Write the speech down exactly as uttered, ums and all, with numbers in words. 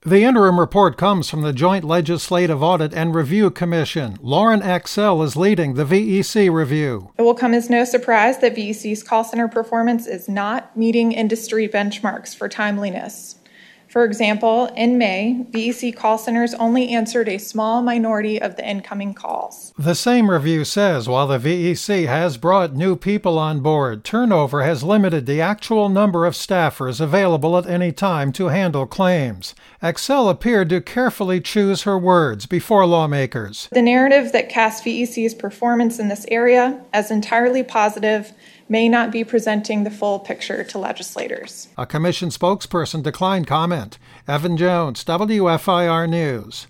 The interim report comes from the Joint Legislative Audit and Review Commission. Lauren Axel is leading the V E C review. It will come as no surprise that V E C's call center performance is not meeting industry benchmarks for timeliness. For example, in May, V E C call centers only answered a small minority of the incoming calls. The same review says while the V E C has brought new people on board, turnover has limited the actual number of staffers available at any time to handle claims. Axel appeared to carefully choose her words before lawmakers. The narrative that casts V E C's performance in this area as entirely positive may not be presenting the full picture to legislators. A commission spokesperson declined comment. Evan Jones, W F I R News.